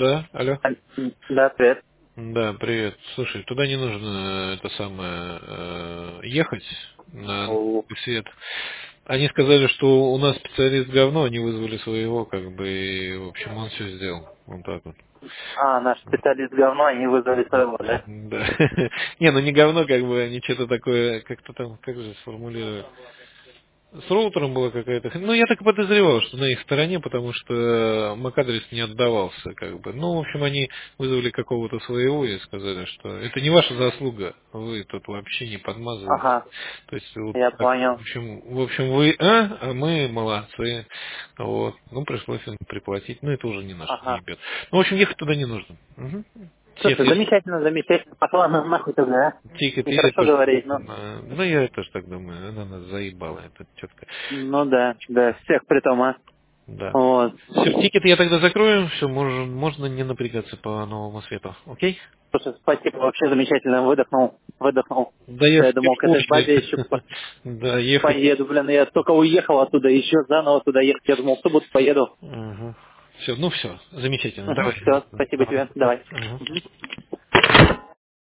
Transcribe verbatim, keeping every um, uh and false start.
Да, алло. А, м, Да, привет. Да, привет. Слушай, туда не нужно это самое э, ехать на О, свет. Они сказали, что у нас специалист говно, они вызвали своего, как бы, и, в общем, он все сделал. Вот так вот. А, наш специалист говно, они вызвали своего, да? Да. Не, ну не говно, как бы, они что-то такое, как-то там, как же сформулировать. С роутером была какая-то... хрень. Ну, я так и подозревал, что на их стороне, потому что MAC-адрес не отдавался, как бы. Ну, в общем, они вызвали какого-то своего и сказали, что это не ваша заслуга, вы тут вообще не подмазываете. Ага, То есть, вот я так, в понял. общем, в общем, вы а, а мы молодцы. Вот. Ну, пришлось им приплатить. Ну, это уже не наш не Ага. бед. Ну, в общем, ехать туда не нужно. Угу. Слушай, замечательно, замечательно. Пошла на нахуй тогда, а? Тикет, и я Нехорошо тоже, говорить, но... э, ну, я тоже так думаю, она нас заебала, эта тетка. Ну да, да, всех при том, а? Да. Вот. Все, тикет я тогда закрою, все, можно, можно не напрягаться по новому свету, окей? Слушай, спасибо, вообще замечательно, выдохнул, выдохнул. Да Да, я я думал, к этой бабе еще вообще, по- да, ехать. поеду, блин, я только уехал оттуда, еще заново туда ехать, я думал, в субботу поеду. Все, ну все, замечательно, давай. Все, спасибо Давай. тебе, давай. Мгм. Мгм.